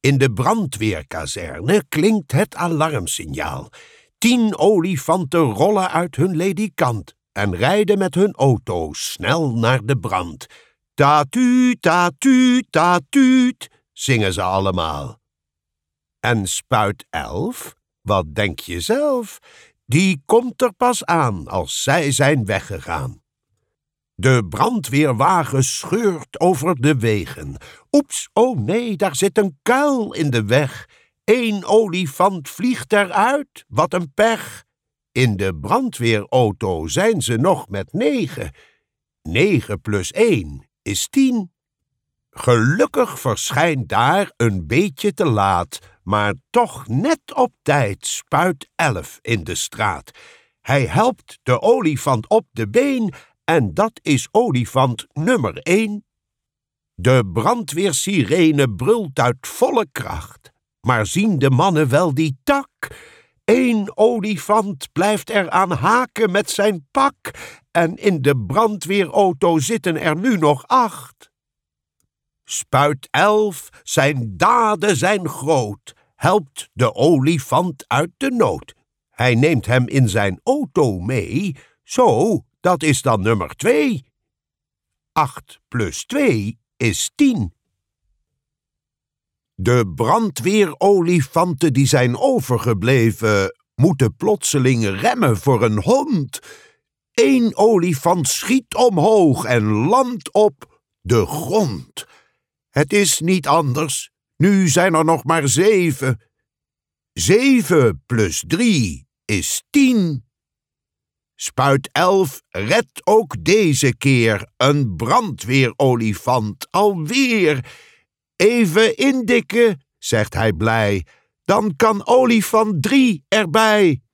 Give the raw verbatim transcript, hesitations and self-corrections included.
In de brandweerkazerne klinkt het alarmsignaal. Tien olifanten rollen uit hun ledikant en rijden met hun auto snel naar de brand. Tatu, tatu, tatuut, zingen ze allemaal. En spuit elf, wat denk je zelf? Die komt er pas aan als zij zijn weggegaan. De brandweerwagen scheurt over de wegen. Oeps, oh nee, daar zit een kuil in de weg. Eén olifant vliegt eruit, wat een pech. In de brandweerauto zijn ze nog met negen. Negen plus één is tien. Gelukkig verschijnt daar een beetje te laat, maar toch net op tijd spuit elf in de straat. Hij helpt de olifant op de been en dat is olifant nummer één. De brandweersirene brult uit volle kracht, maar zien de mannen wel die tak? Eén olifant blijft er aan haken met zijn pak en in de brandweerauto zitten er nu nog acht. Spuit elf, zijn daden zijn groot, helpt de olifant uit de nood. Hij neemt hem in zijn auto mee, zo, dat is dan nummer twee. Acht plus twee is tien. De brandweerolifanten die zijn overgebleven, moeten plotseling remmen voor een hond. Eén olifant schiet omhoog en landt op de grond. Het is niet anders, nu zijn er nog maar zeven. Zeven plus drie is tien. Spuit elf redt ook deze keer een brandweerolifant alweer. Even indikken, zegt hij blij, dan kan olifant drie erbij.